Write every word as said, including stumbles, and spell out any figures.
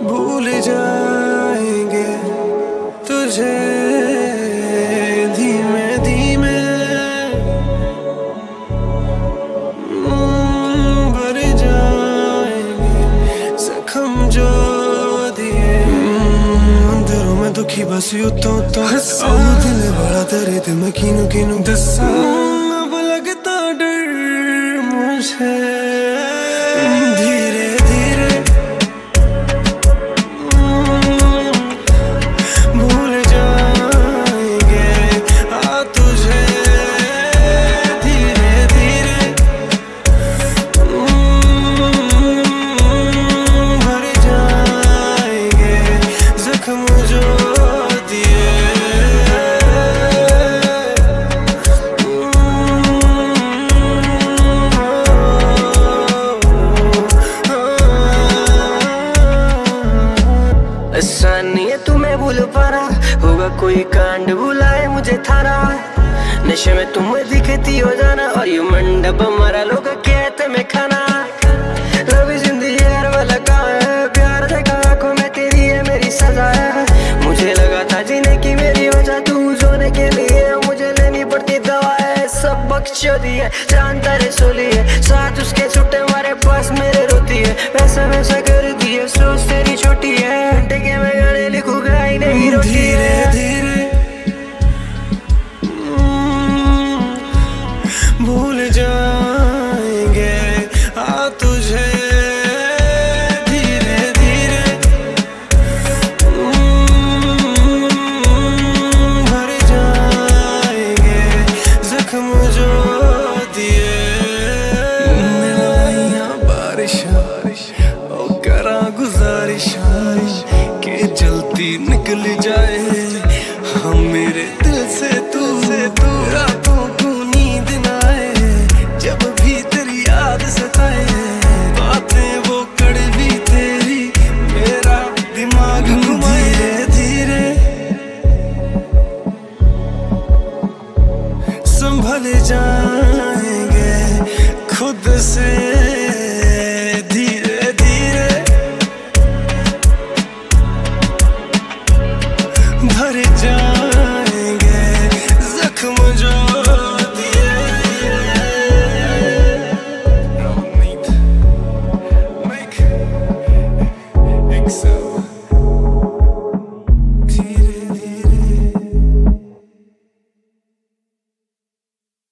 भूल जाएंगे तुझे धीमे धीमे, भर जाएंगे जख्म जो दिए। अंदरों में दुखी बस यूं तो तो दिल बड़ा तेरे दिल में किनू किनू दसा। अब लगता डर मुझे धीरे धीरे भूल जाएंगे आ तुझे धीरे धीरे, भर जाएंगे जख्म जो दिए। आसानी है तुम्हें भूल पाना, होगा कोई कांड बुलाए मुझे थारा। नशे में तुम दिखती हो जाना और ये मंडप हमारा लोग कहते में खाना। Love is in the air वाला कहाँ है, प्यार देखा आंखों में तेरी है मेरी सजा है। मुझे लगा था जीने की मेरी वजह तू सोने के लिए मुझे लेनी पड़ती दवाएं। सब बख्शोदी है जानता रे सोली है, साथ उसके छुट्टे हमारे पास मेरे रोती है। वैसा वैसा कर दिए सोच तेरी छोटी है, घंटे के मैं गाने लिखूंगा ही नहीं रोती धीरे है। धीरे भूल जाएंगे आ तुझे धीरे धीरे, भर जाएंगे जख्म जो दिए। मिलाइया बारिशां ओ करा गुजारिशां के जल्दी निकल जाए हम मेरे दिल से तू से तू। रातों को नींद ना आए जब भी तेरी याद सताए, बातें वो कड़वी तेरी मेरा दिमाग घुमाए। धीरे धीरे संभल जाएंगे खुद से धीरे धीरे, भर जाएंगे जख्म जो दिए। Make Excel